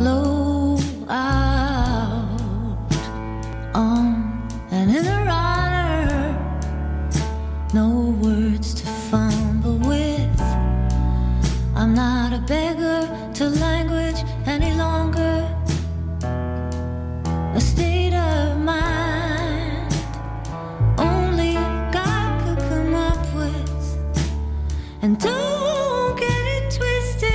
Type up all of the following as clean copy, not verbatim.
flow out on and in the runner. No words to fumble with. I'm not a beggar to language any longer. A state of mind only God could come up with. And don't get it twisted,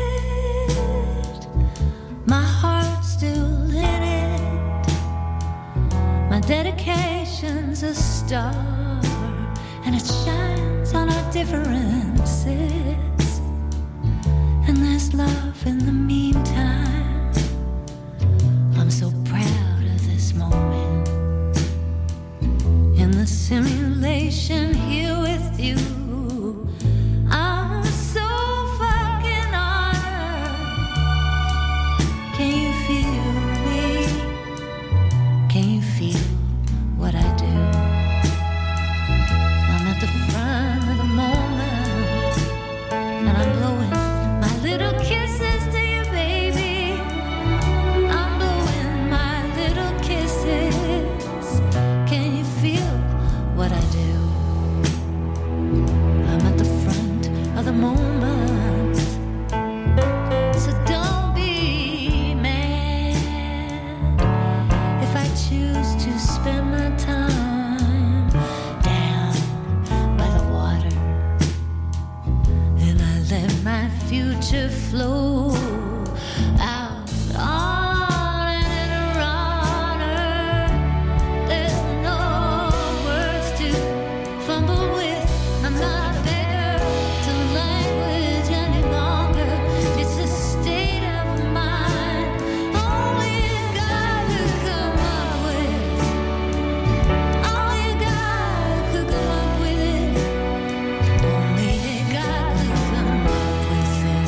my heart's still in it. My dedication's a star, and it shines on our differences. And there's love in the meantime. I'm so proud of this moment. In the simulation here with you, I'm so fucking honored. Can you feel me? Can you feel what I do? I'm at the front of the moment, and I'm blowing my little kisses to you, baby. I'm blowing my little kisses. Can you feel what I do? I'm at the front of the moment, so don't be mad if I choose to spend my time down by the water, and I let my future flow out on and in a runner. There's no words to fumble with. I'm not a beggar to language any longer. It's a state of mind only God could come up with. Only God could come up with it. Only God could come up with it.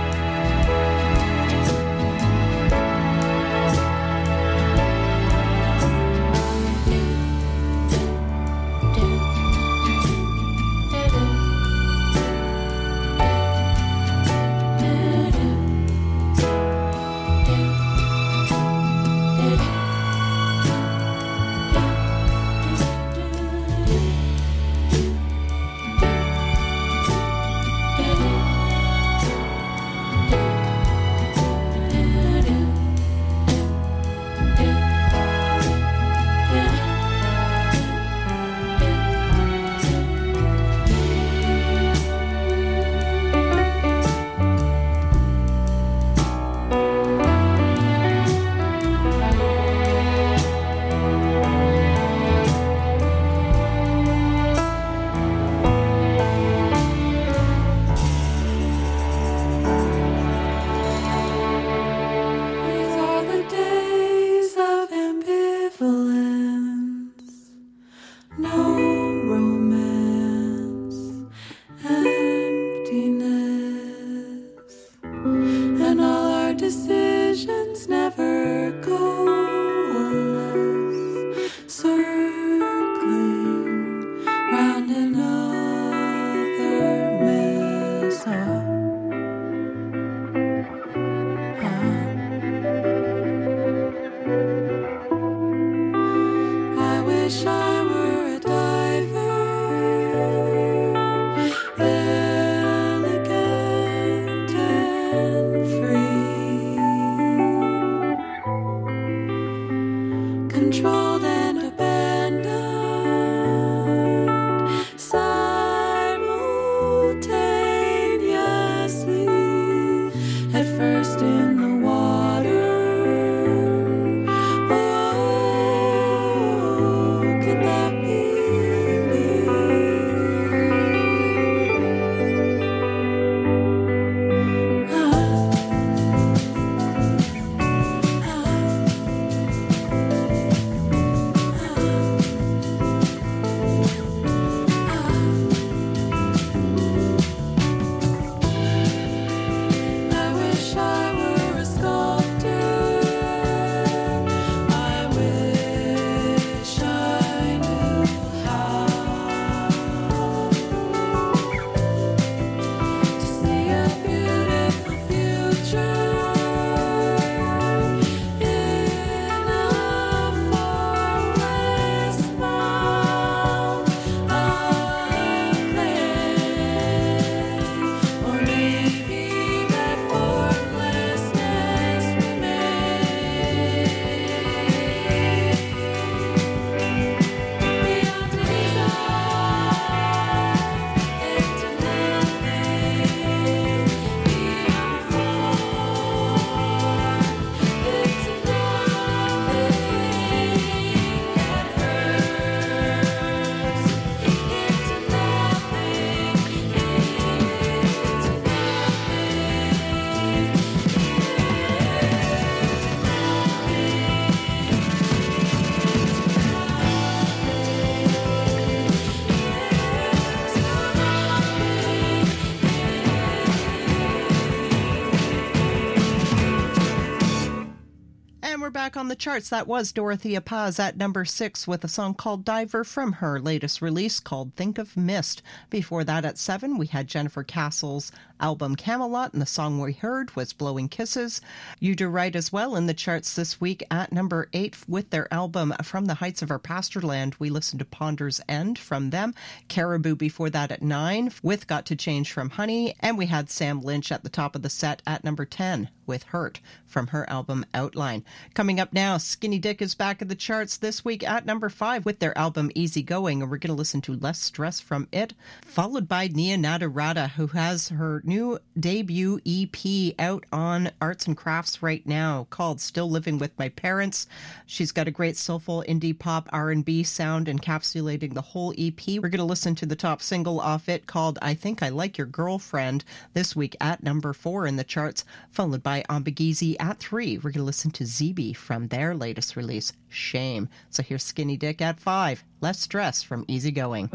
These are the days of ambivalence. No romance, emptiness, and all our decisions never go unless circling round another mess. I wish I were a diver, elegant and free, controlled and abandoned simultaneously. At first in the water. Oh, could that be me? Ah, ah. And we're back on the charts. That was Dorothea Paz at number 6 with a song called Diver from her latest release called Think of Mist. Before that at 7, we had Jennifer Castle's album Camelot, and the song we heard was Blowing Kisses. You Do Right as well in the charts this week at number 8 with their album From the Heights of Our Pastorland. We listened to Ponder's End from them. Caribou before that at 9 with Got to Change from Honey. And we had Sam Lynch at the top of the set at number 10 with Hurt from her album Outline. Coming up now, Skinny Dick is back in the charts this week at number 5 with their album Easy Going, and we're going to listen to Less Stress from it, followed by Nia Nadarada, who has her new debut EP out on Arts and Crafts right now called Still Living with My Parents. She's got a great soulful indie pop R&B sound encapsulating the whole EP. We're going to listen to the top single off it called I Think I Like Your Girlfriend this week at number 4 in the charts, followed by Ambagizi at 3. We're going to listen to ZB from their latest release, Shame. So here's Skinny Dick at 5, Less Stress from Easy Going.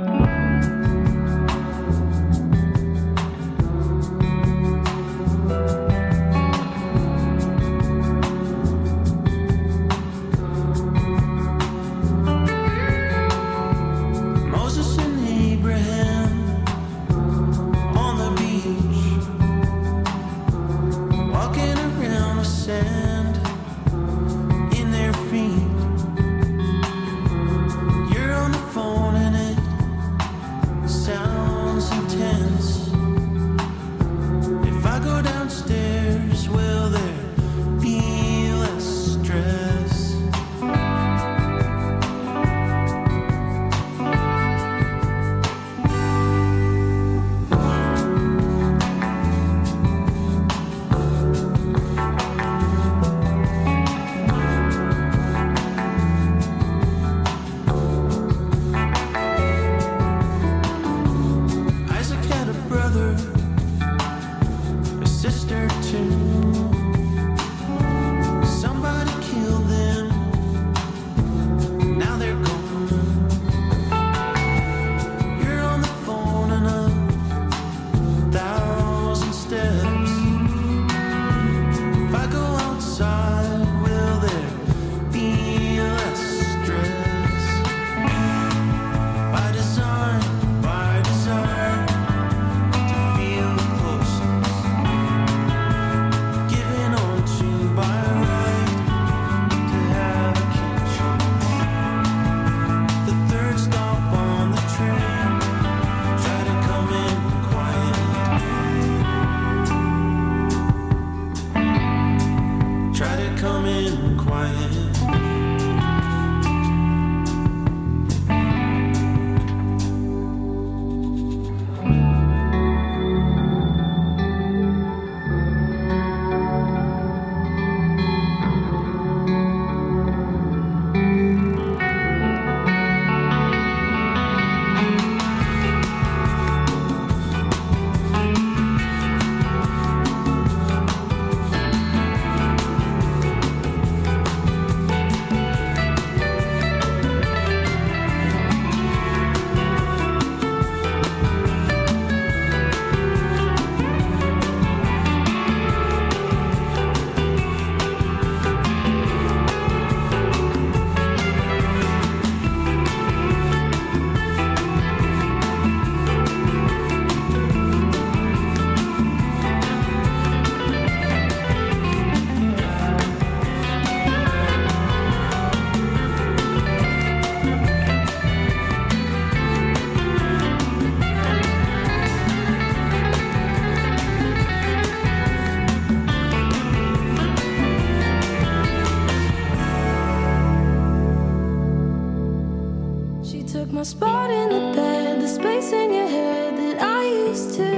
my spot in the bed, the space in your head that I used to.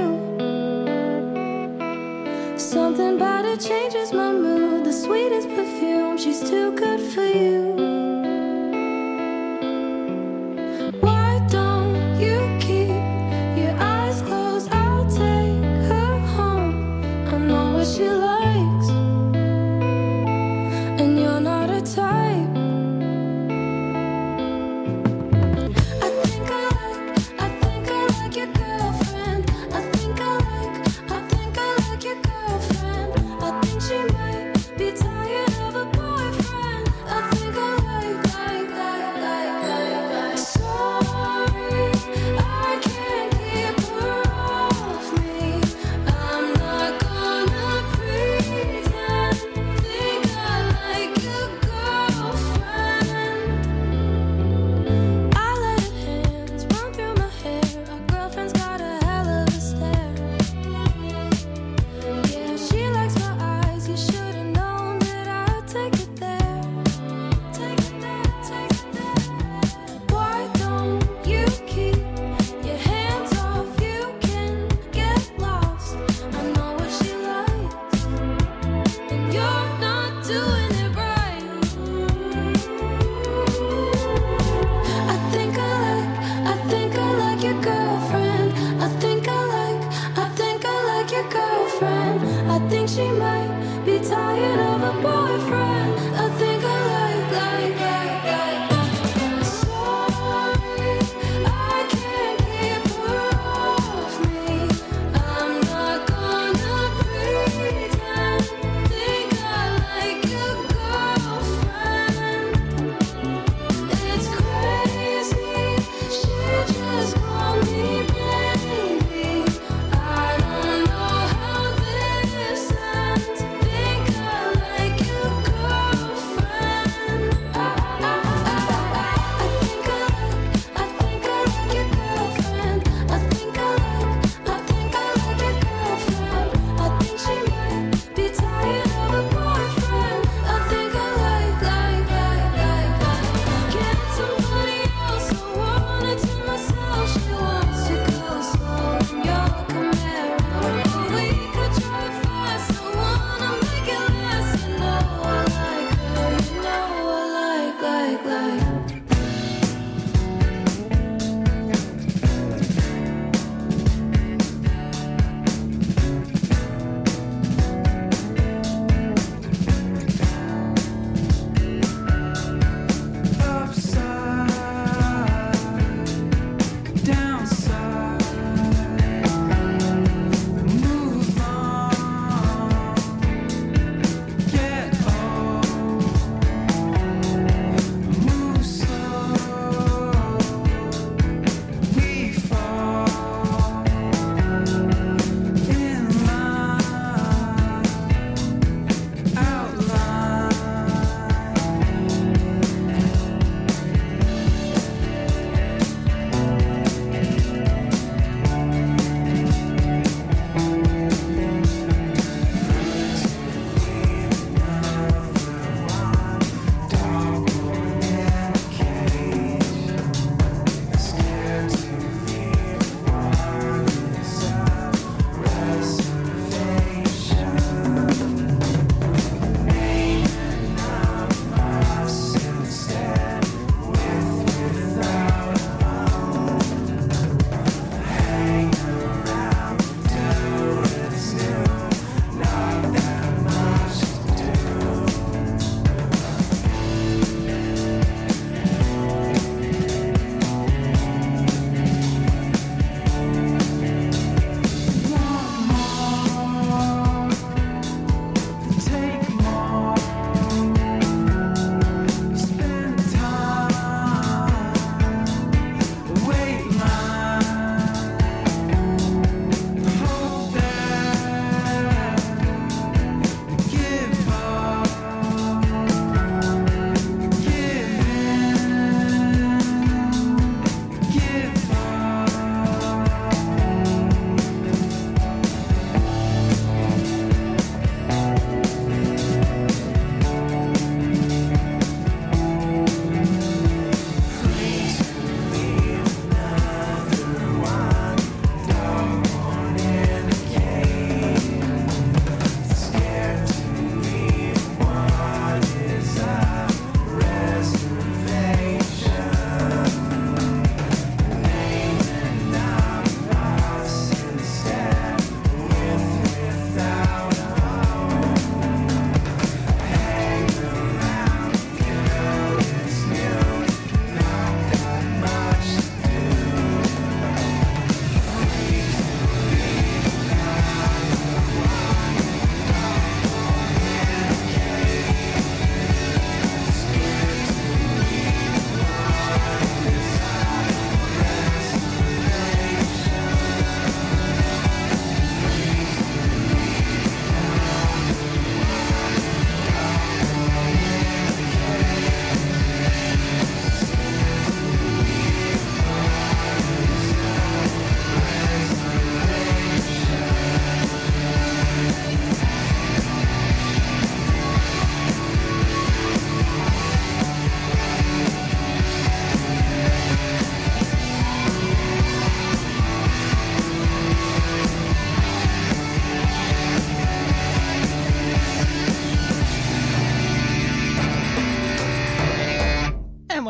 Something about it changes my mood, the sweetest perfume, she's too good for you. Why don't you keep your eyes closed? I'll take her home. I know what she likes, and you're not a type. She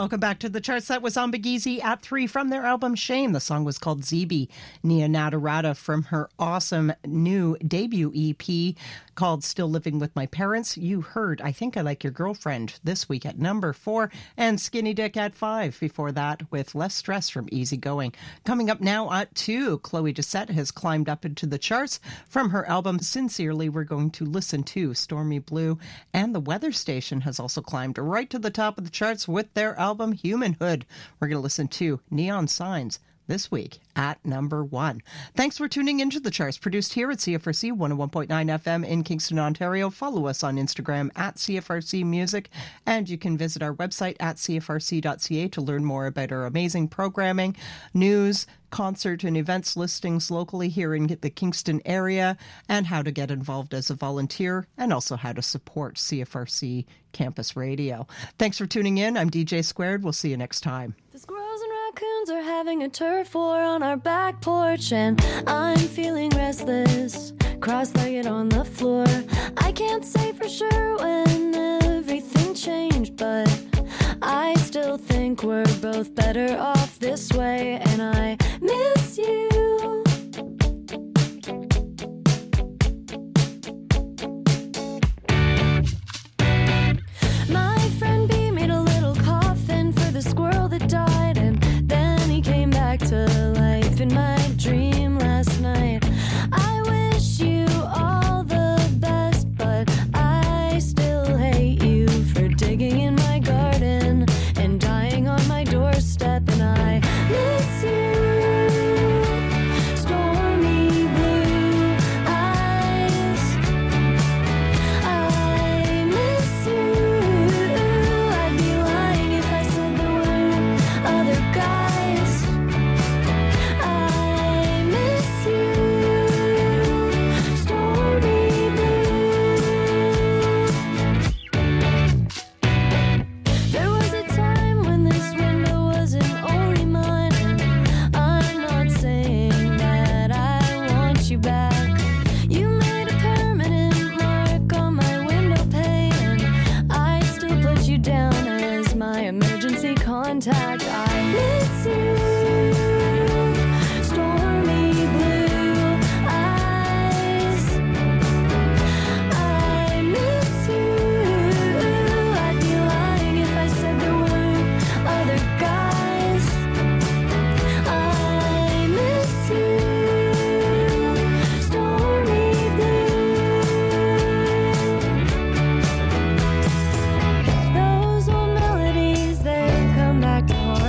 Welcome back to the charts. That was Ombagizi at 3 from their album Shame. The song was called Zebi. Nia Nadarata from her awesome new debut EP called Still Living With My Parents. You heard I Think I Like Your Girlfriend this week at number 4, and Skinny Dick at 5 before that with Less Stress from Easy Going. Coming up now at 2, Chloe Doucette has climbed up into the charts. From her album Sincerely, we're going to listen to Stormy Blue, and The Weather Station has also climbed right to the top of the charts with their album Humanhood. We're going to listen to Neon Signs this week at number 1. Thanks for tuning into the charts, produced here at CFRC 101.9 FM in Kingston, Ontario. Follow us on Instagram at CFRC Music, and you can visit our website at cfrc.ca to learn more about our amazing programming, news, concert and events listings locally here in the Kingston area, and how to get involved as a volunteer, and also how to support CFRC Campus Radio. Thanks for tuning in. I'm DJ Squared. We'll see you next time. The squirrels and raccoons are having a turf war on our back porch, and I'm feeling restless, cross-legged on the floor. I can't say for sure when everything changed, but I still think we're both better off this way, and I miss you. My friend B made a little coffin for the squirrel that died, and then he came back to life in my dream last night. I wish you all the best, but I still hate you for digging in my garden and dying on my doorstep, and I miss you. Stormy blue eyes, I miss you. I'd be lying if I said there weren't other guys. I miss you. Stormy blue. There was a time when this window wasn't only mine, and I'm not saying that I want you back. You made a permanent mark on my window pane, and I still put you down as my emergency contact. I miss you. Stormy blue eyes, I miss you. I'd be lying if I said there weren't other guys. I miss you. Stormy blue. Those old melodies, they come back to haunt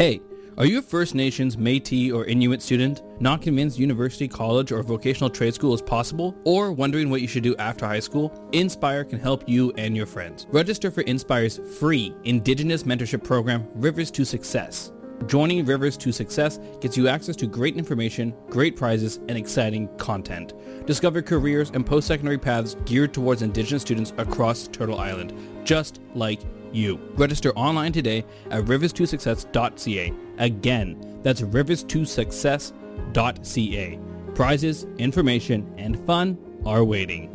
Hey, are you a First Nations, Métis, or Inuit student? Not convinced university, college, or vocational trade school is possible? Or wondering what you should do after high school? Inspire can help you and your friends. Register for Inspire's free Indigenous mentorship program, Rivers to Success. Joining Rivers to Success gets you access to great information, great prizes, and exciting content. Discover careers and post-secondary paths geared towards Indigenous students across Turtle Island, just like you. Register online today at rivers2success.ca. Again, that's rivers2success.ca. Prizes, information, and fun are waiting.